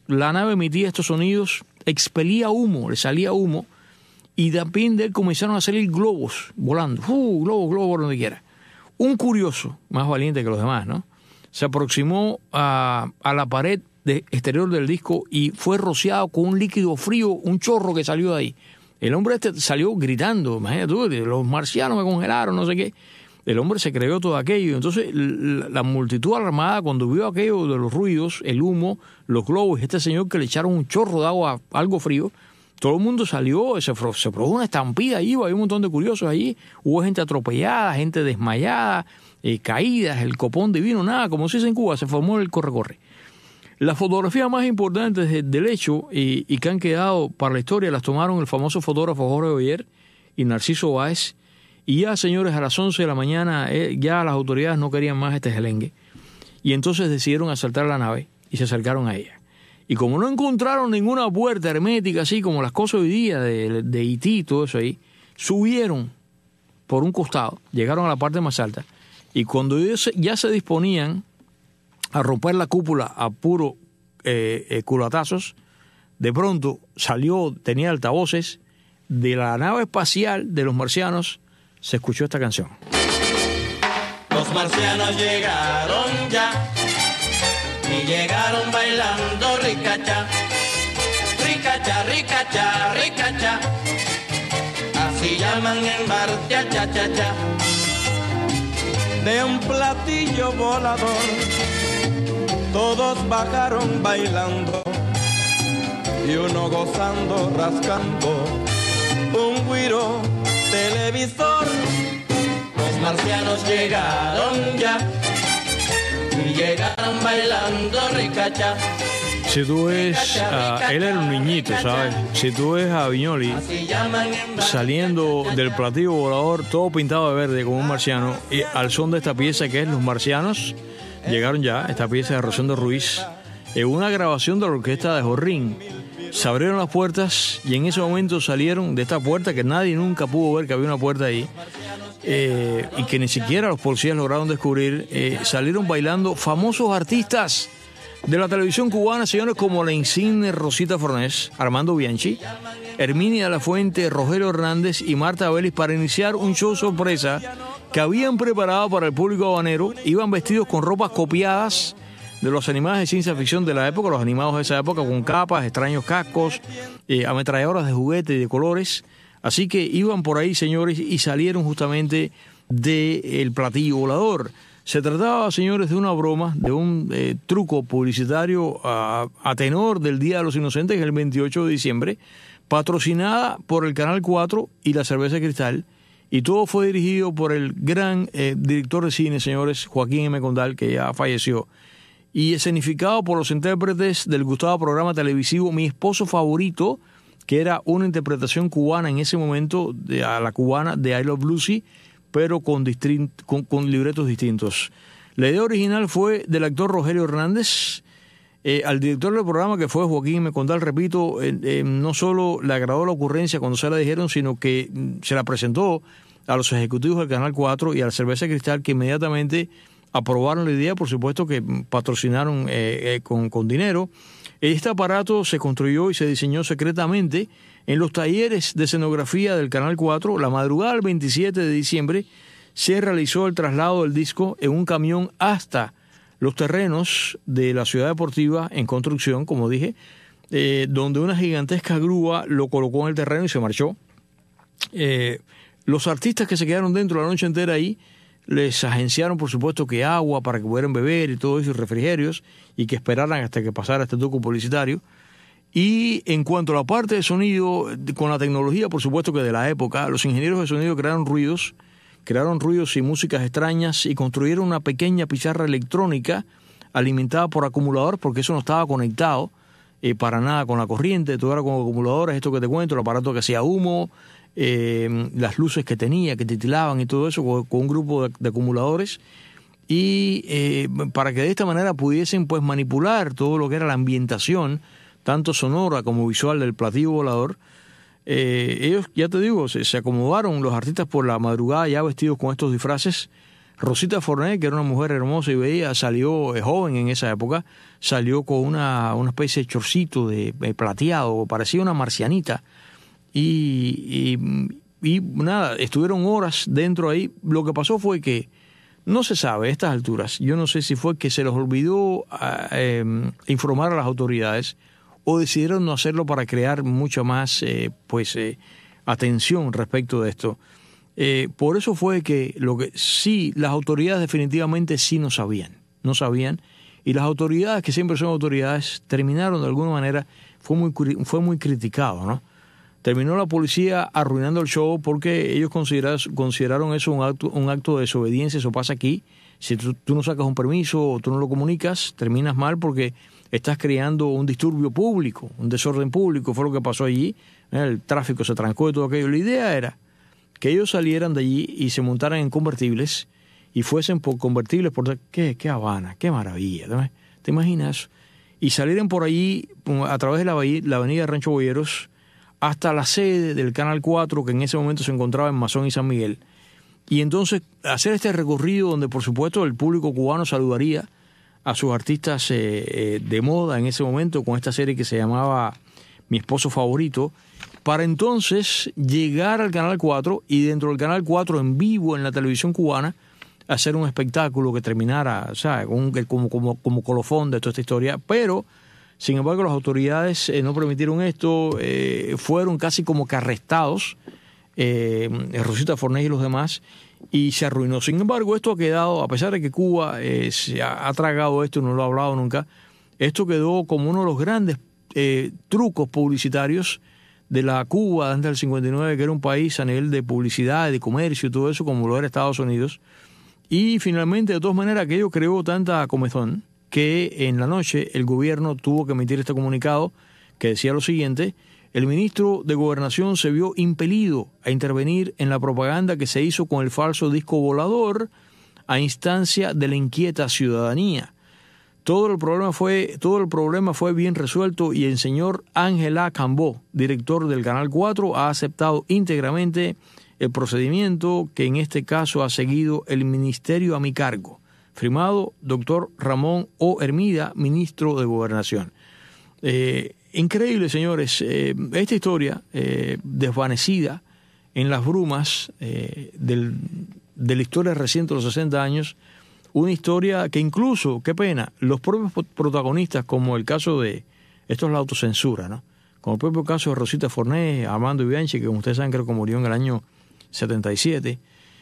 la nave emitía estos sonidos, expelía humo, le salía humo, y también de él comenzaron a salir globos volando, uh, globos, globos por donde quiera. Un curioso, más valiente que los demás, ¿no?, se aproximó a, a la pared de exterior del disco y fue rociado con un líquido frío, un chorro que salió de ahí. El hombre este salió gritando, imagínate tú, los marcianos me congelaron, no sé qué. El hombre se creyó todo aquello. Entonces la, la multitud alarmada, cuando vio aquello de los ruidos, el humo, los globos, este señor que le echaron un chorro de agua, algo frío, todo el mundo salió, se, se produjo una estampida allí, había un montón de curiosos allí, hubo gente atropellada, gente desmayada, eh, caídas, el copón divino, nada, como se dice en Cuba, se formó el corre-corre. Las fotografías más importantes de, del hecho y, y que han quedado para la historia las tomaron el famoso fotógrafo Jorge Oyer y Narciso Báez. Y ya, señores, a las once de la mañana eh, ya las autoridades no querían más este gelengue. Y entonces decidieron asaltar la nave y se acercaron a ella. Y como no encontraron ninguna puerta hermética, así como las cosas hoy día de, de Haití y todo eso ahí, subieron por un costado, llegaron a la parte más alta. Y cuando ellos ya se disponían a romper la cúpula a puro eh, eh, culatazos, de pronto salió, tenía altavoces, de la nave espacial de los marcianos, se escuchó esta canción. Los marcianos llegaron ya, y llegaron bailando ricacha, ricacha, ricacha, ricacha, así llaman en Marte a cha, cha, cha, de un platillo volador. Todos bajaron bailando y uno gozando, rascando un güiro televisor. Los marcianos llegaron ya y llegaron bailando ricacha. Si tú ves, uh, él era un niñito, ¿sabes? Si tú ves a Viñoli saliendo del platillo volador, todo pintado de verde como un marciano, y al son de esta pieza que es Los Marcianos llegaron ya, esta pieza de Rosendo Ruiz, en una grabación de la orquesta de Jorrín. Se abrieron las puertas y en ese momento salieron de esta puerta que nadie nunca pudo ver que había una puerta ahí, eh, y que ni siquiera los policías lograron descubrir. Eh, salieron bailando famosos artistas de la televisión cubana, señores, como la insigne Rosita Fornés, Armando Bianchi, Herminia de la Fuente, Rogelio Hernández y Marta Vélez, para iniciar un show sorpresa que habían preparado para el público habanero. Iban vestidos con ropas copiadas de los animados de ciencia ficción de la época, los animados de esa época, con capas, extraños cascos, eh, ametralladoras de juguete y de colores. Así que iban por ahí, señores, y salieron justamente del platillo volador. Se trataba, señores, de una broma, de un eh, truco publicitario a, a tenor del Día de los Inocentes, que es el veintiocho de diciembre, patrocinada por el Canal cuatro y la Cerveza Cristal, y todo fue dirigido por el gran eh, director de cine, señores, Joaquín M. Condal, que ya falleció, y escenificado por los intérpretes del gustado programa televisivo Mi Esposo Favorito, que era una interpretación cubana en ese momento, de, a la cubana de I Love Lucy, pero con, distrin- con, con libretos distintos. La idea original fue del actor Rogelio Hernández. Eh, al director del programa, que fue Joaquín M. Condal, repito, eh, eh, no solo le agradó la ocurrencia cuando se la dijeron, sino que mm, se la presentó a los ejecutivos del Canal cuatro y a la Cerveza Cristal, que inmediatamente aprobaron la idea, por supuesto que patrocinaron eh, eh, con, con dinero. Este aparato se construyó y se diseñó secretamente en los talleres de escenografía del Canal cuatro. La madrugada del veintisiete de diciembre se realizó el traslado del disco en un camión hasta los terrenos de la Ciudad Deportiva en construcción, como dije, eh, donde una gigantesca grúa lo colocó en el terreno y se marchó. Eh, los artistas que se quedaron dentro la noche entera ahí les agenciaron, por supuesto, que agua para que pudieran beber y todo eso, y refrigerios, y que esperaran hasta que pasara este truco publicitario. Y en cuanto a la parte de sonido, con la tecnología, por supuesto que de la época, los ingenieros de sonido crearon ruidos, crearon ruidos y músicas extrañas y construyeron una pequeña pizarra electrónica alimentada por acumuladores, porque eso no estaba conectado eh, para nada con la corriente, todo era con acumuladores, esto que te cuento, el aparato que hacía humo, eh, las luces que tenía, que titilaban y todo eso, con, con un grupo de, de acumuladores, y eh, para que de esta manera pudiesen pues manipular todo lo que era la ambientación, tanto sonora como visual del platillo volador. Eh, ellos, ya te digo, se, se acomodaron los artistas por la madrugada ya vestidos con estos disfraces. Rosita Fornés, que era una mujer hermosa y bella, salió eh, joven en esa época, salió con una, una especie de chorcito de, de plateado, parecía una marcianita. Y, y, y nada, estuvieron horas dentro ahí. Lo que pasó fue que, no se sabe a estas alturas, yo no sé si fue que se les olvidó eh, informar a las autoridades o decidieron no hacerlo para crear mucha más eh, pues eh, atención respecto de esto. Eh, por eso fue que lo que sí, las autoridades definitivamente sí no sabían, no sabían, y las autoridades, que siempre son autoridades, terminaron de alguna manera, fue muy, fue muy criticado, ¿no? Terminó la policía arruinando el show porque ellos consideraron, consideraron eso un acto, un acto de desobediencia. Eso pasa aquí. Si tú, tú no sacas un permiso o tú no lo comunicas, terminas mal porque estás creando un disturbio público, un desorden público. Fue lo que pasó allí. El tráfico se trancó y todo aquello. La idea era que ellos salieran de allí y se montaran en convertibles y fuesen por convertibles por... ¿Qué, qué Habana? ¡Qué maravilla! ¿Te imaginas? Y salieran por allí a través de la, la avenida Rancho Boyeros hasta la sede del Canal cuatro, que en ese momento se encontraba en Mazón y San Miguel. Y entonces hacer este recorrido donde, por supuesto, el público cubano saludaría a sus artistas eh, eh, de moda en ese momento con esta serie que se llamaba Mi Esposo Favorito, para entonces llegar al Canal cuatro y dentro del Canal cuatro en vivo en la televisión cubana hacer un espectáculo que terminara, o sea, como, como, como colofón de toda esta historia, pero... Sin embargo, las autoridades eh, no permitieron esto, eh, fueron casi como que arrestados, eh, Rosita Fornés y los demás, y se arruinó. Sin embargo, esto ha quedado, a pesar de que Cuba eh, se ha, ha tragado esto, no lo ha hablado nunca, esto quedó como uno de los grandes eh, trucos publicitarios de la Cuba antes del cincuenta y nueve, que era un país a nivel de publicidad, de comercio y todo eso, como lo era Estados Unidos. Y finalmente, de todas maneras, aquello creó tanta comezón que en la noche el gobierno tuvo que emitir este comunicado que decía lo siguiente: el ministro de Gobernación se vio impelido a intervenir en la propaganda que se hizo con el falso disco volador a instancia de la inquieta ciudadanía. Todo el problema fue, todo el problema fue bien resuelto y el señor Ángel A. Cambó, director del Canal cuatro, ha aceptado íntegramente el procedimiento que en este caso ha seguido el ministerio a mi cargo. Firmado, doctor Ramón O. Hermida, ministro de Gobernación. Eh, increíble, señores. Eh, esta historia, eh, desvanecida en las brumas eh, del, de la historia reciente de los sesenta años, una historia que incluso, qué pena, los propios protagonistas, como el caso de, esto es la autocensura, ¿no? Como el propio caso de Rosita Fornés, Armando Bianchi, que como ustedes saben creo que murió en el año setenta y siete,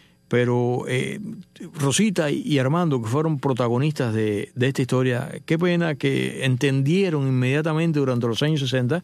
pero eh, Rosita y Armando, que fueron protagonistas de, de esta historia, qué pena que entendieron inmediatamente durante los años sesenta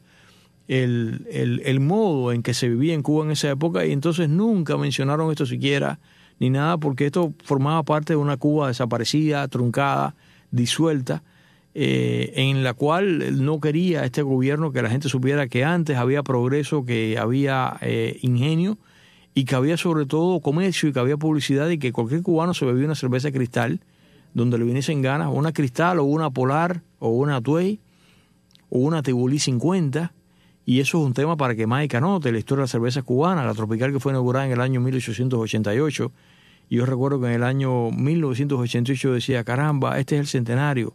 el, el, el modo en que se vivía en Cuba en esa época, y entonces nunca mencionaron esto siquiera, ni nada, porque esto formaba parte de una Cuba desaparecida, truncada, disuelta, eh, en la cual no quería este gobierno que la gente supiera que antes había progreso, que había eh, ingenio, y que había sobre todo comercio y que había publicidad, y que cualquier cubano se bebía una cerveza Cristal donde le viniesen ganas, una Cristal o una Polar o una Tuey o una Tibulí cincuenta, y eso es un tema para que Mike anote la historia de la cerveza cubana, la Tropical, que fue inaugurada en el año mil ochocientos ochenta y ocho, y yo recuerdo que en el año mil novecientos ochenta y ocho decía, caramba, este es el centenario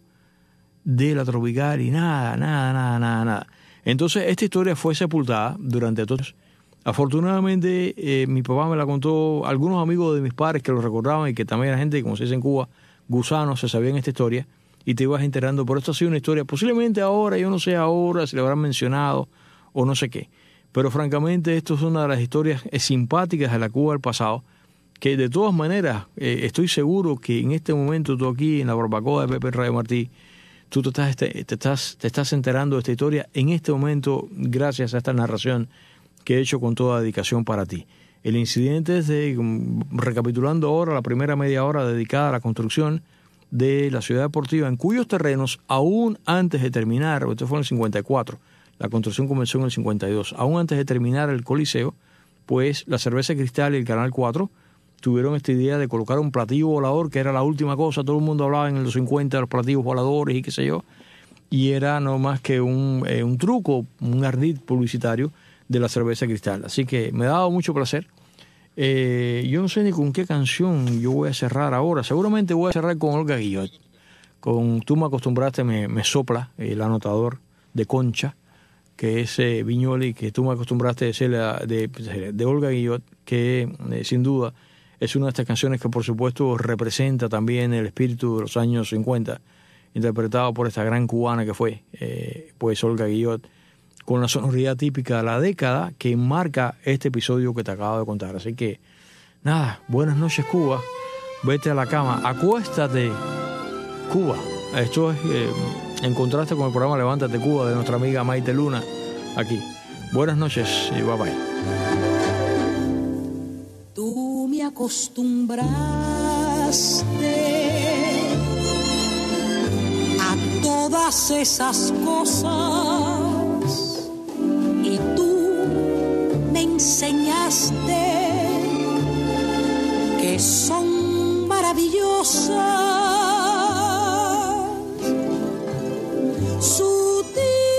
de la Tropical, y nada, nada, nada, nada, nada. Entonces esta historia fue sepultada durante todos. Afortunadamente, eh, mi papá me la contó, algunos amigos de mis padres que lo recordaban y que también era gente, como se dice en Cuba, gusanos, se sabían esta historia y te ibas enterando. Por esto ha sido una historia, posiblemente ahora, yo no sé ahora si le habrán mencionado o no sé qué, pero francamente esto es una de las historias simpáticas de la Cuba del pasado, que de todas maneras eh, estoy seguro que en este momento tú aquí en la barbacoa de Pepe Radio Martí, tú te estás, te, te, estás, te estás enterando de esta historia en este momento gracias a esta narración que he hecho con toda dedicación para ti. El incidente es de, recapitulando ahora, la primera media hora dedicada a la construcción de la ciudad deportiva, en cuyos terrenos, aún antes de terminar, esto fue en el cincuenta y cuatro, la construcción comenzó en el cincuenta y dos, aún antes de terminar el Coliseo, pues la Cerveza Cristal y el Canal cuatro tuvieron esta idea de colocar un platillo volador, que era la última cosa, todo el mundo hablaba en los cincuenta de los platillos voladores y qué sé yo, y era no más que un, eh, un truco, un ardid publicitario de la Cerveza Cristal. Así que me ha dado mucho placer Eh, yo no sé ni con qué canción yo voy a cerrar ahora. Seguramente voy a cerrar con Olga Guillot. Con Tú me acostumbraste, me, me sopla, el anotador de Concha, que es eh, Viñoli, que Tú me acostumbraste de, ser la, de, de Olga Guillot, que eh, sin duda es una de estas canciones que por supuesto representa también el espíritu de los años cincuenta, interpretado por esta gran cubana que fue eh, pues Olga Guillot, con la sonoridad típica de la década que marca este episodio que te acabo de contar. Así que, nada, buenas noches Cuba, vete a la cama, acuéstate Cuba. Esto es eh, en contraste con el programa Levántate Cuba de nuestra amiga Maite Luna, aquí. Buenas noches y bye bye. Tú me acostumbraste a todas esas cosas y tú me enseñaste que son maravillosas. Sutil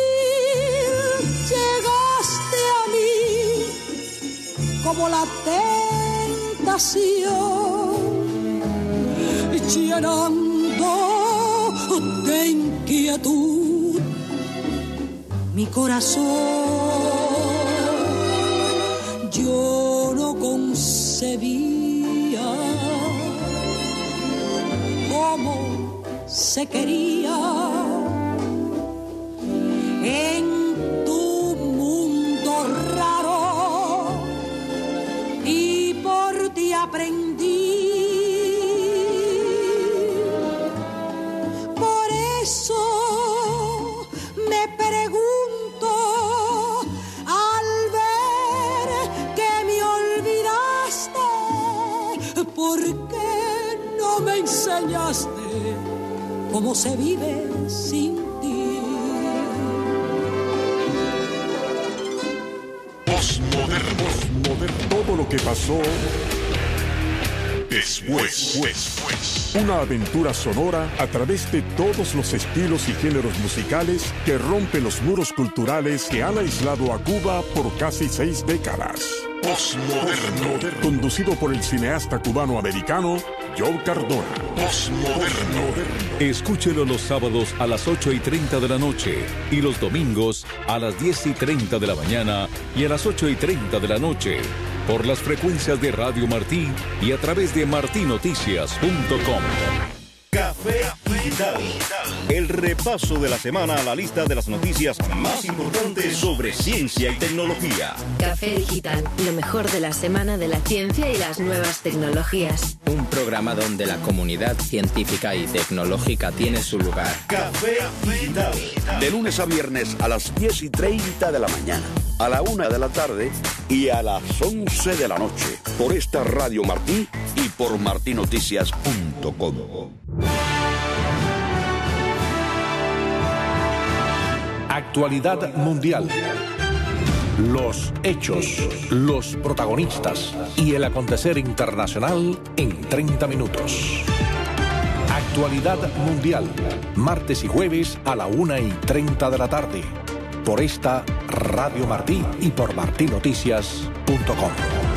llegaste a mí como la tentación, llenando de inquietud mi corazón. Yo no concebía cómo se quería en tu mundo raro, y por ti aprendí. Por eso me pregunto al ver que me olvidaste, ¿por qué no me enseñaste cómo se vive sin ti? Postmoderno, postmoderno, todo lo que pasó después. después. Una aventura sonora a través de todos los estilos y géneros musicales que rompen los muros culturales que han aislado a Cuba por casi seis décadas. Postmoderno, conducido por el cineasta cubano-americano Joe Cardona. Postmoderno. Escúchelo los sábados a las ocho y treinta de la noche y los domingos a las diez y treinta de la mañana y a las ocho y treinta de la noche por las frecuencias de Radio Martí y a través de marti noticias punto com. Café Digital. El repaso de la semana a la lista de las noticias más importantes sobre ciencia y tecnología. Café Digital, lo mejor de la semana de la ciencia y las nuevas tecnologías. Un programa donde la comunidad científica y tecnológica tiene su lugar. Café Digital. De lunes a viernes a las diez y treinta de la mañana, a la una de la tarde y a las once de la noche. Por esta Radio Martí y por marti noticias punto com. Actualidad mundial. Los hechos, los protagonistas y el acontecer internacional en treinta minutos. Actualidad mundial, martes y jueves a la una y treinta de la tarde. Por esta Radio Martí y por marti noticias punto com.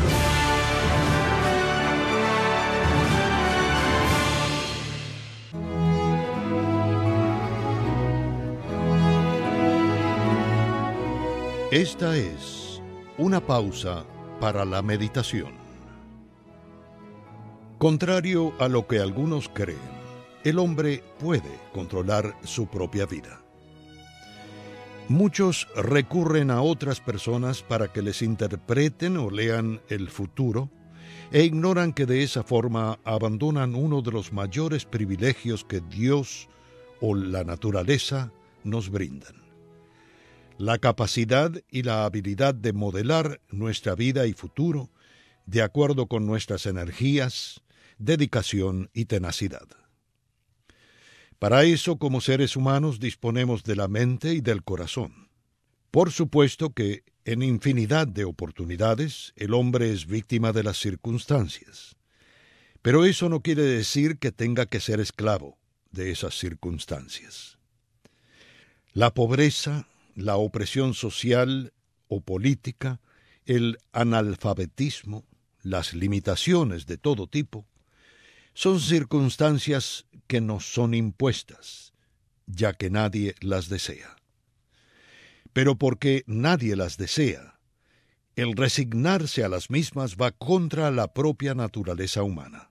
Esta es una pausa para la meditación. Contrario a lo que algunos creen, el hombre puede controlar su propia vida. Muchos recurren a otras personas para que les interpreten o lean el futuro e ignoran que de esa forma abandonan uno de los mayores privilegios que Dios o la naturaleza nos brindan: la capacidad y la habilidad de modelar nuestra vida y futuro de acuerdo con nuestras energías, dedicación y tenacidad. Para eso, como seres humanos, disponemos de la mente y del corazón. Por supuesto que, en infinidad de oportunidades, el hombre es víctima de las circunstancias. Pero eso no quiere decir que tenga que ser esclavo de esas circunstancias. La pobreza, la opresión social o política, el analfabetismo, las limitaciones de todo tipo, son circunstancias que nos son impuestas, ya que nadie las desea. Pero porque nadie las desea, el resignarse a las mismas va contra la propia naturaleza humana.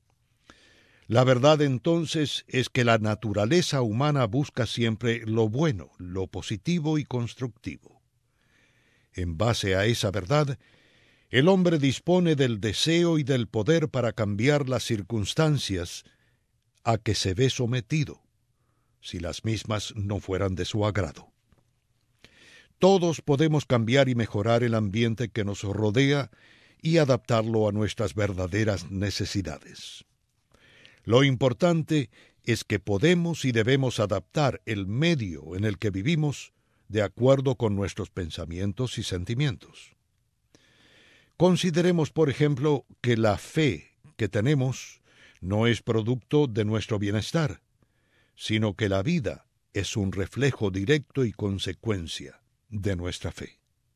La verdad entonces es que la naturaleza humana busca siempre lo bueno, lo positivo y constructivo. En base a esa verdad, el hombre dispone del deseo y del poder para cambiar las circunstancias a que se ve sometido, si las mismas no fueran de su agrado. Todos podemos cambiar y mejorar el ambiente que nos rodea y adaptarlo a nuestras verdaderas necesidades. Lo importante es que podemos y debemos adaptar el medio en el que vivimos de acuerdo con nuestros pensamientos y sentimientos. Consideremos, por ejemplo, que la fe que tenemos no es producto de nuestro bienestar, sino que la vida es un reflejo directo y consecuencia de nuestra fe.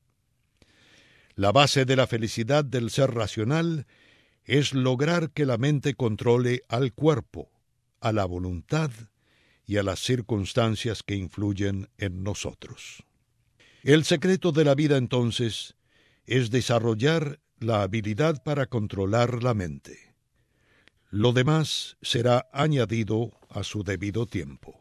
La base de la felicidad del ser racional es lograr que la mente controle al cuerpo, a la voluntad y a las circunstancias que influyen en nosotros. El secreto de la vida, entonces, es desarrollar la habilidad para controlar la mente. Lo demás será añadido a su debido tiempo.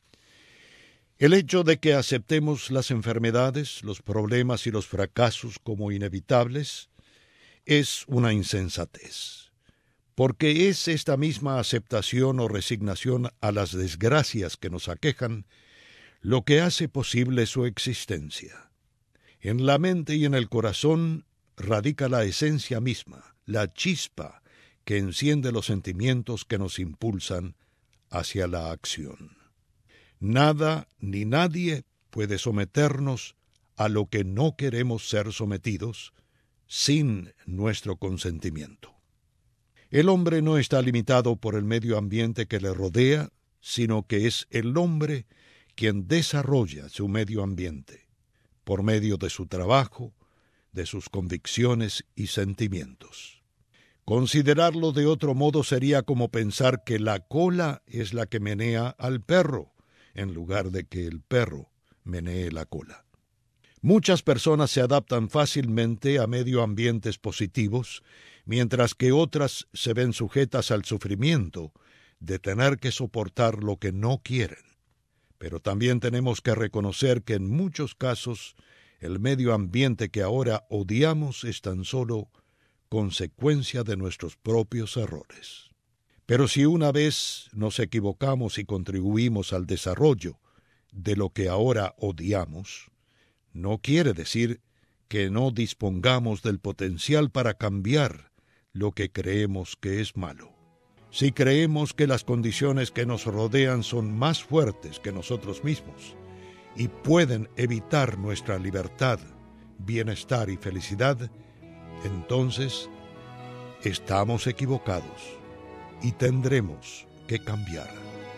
El hecho de que aceptemos las enfermedades, los problemas y los fracasos como inevitables es una insensatez, porque es esta misma aceptación o resignación a las desgracias que nos aquejan lo que hace posible su existencia. En la mente y en el corazón radica la esencia misma, la chispa que enciende los sentimientos que nos impulsan hacia la acción. Nada ni nadie puede someternos a lo que no queremos ser sometidos sin nuestro consentimiento. El hombre no está limitado por el medio ambiente que le rodea, sino que es el hombre quien desarrolla su medio ambiente, por medio de su trabajo, de sus convicciones y sentimientos. Considerarlo de otro modo sería como pensar que la cola es la que menea al perro, en lugar de que el perro menee la cola. Muchas personas se adaptan fácilmente a medio ambientes positivos, mientras que otras se ven sujetas al sufrimiento de tener que soportar lo que no quieren. Pero también tenemos que reconocer que en muchos casos el medio ambiente que ahora odiamos es tan solo consecuencia de nuestros propios errores. Pero si una vez nos equivocamos y contribuimos al desarrollo de lo que ahora odiamos, no quiere decir que no dispongamos del potencial para cambiar lo que creemos que es malo. Si creemos que las condiciones que nos rodean son más fuertes que nosotros mismos y pueden evitar nuestra libertad, bienestar y felicidad, entonces estamos equivocados y tendremos que cambiar.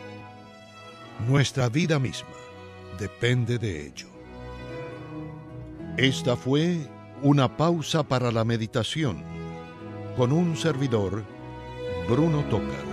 Nuestra vida misma depende de ello. Esta fue una pausa para la meditación con un servidor, Bruno Tócaras.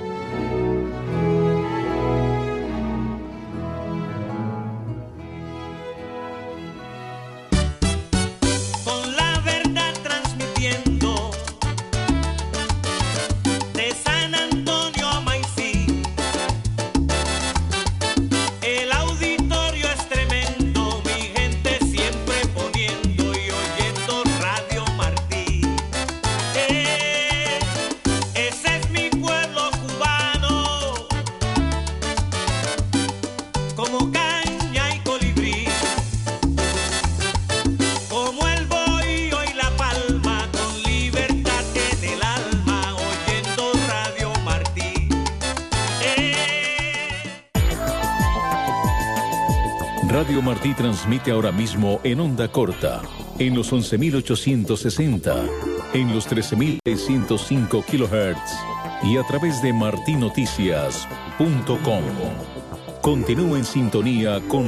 Radio Martí transmite ahora mismo en onda corta, en los once mil ochocientos sesenta, en los trece mil seiscientos cinco kilohertz y a través de martinoticias punto com. Continúa en sintonía con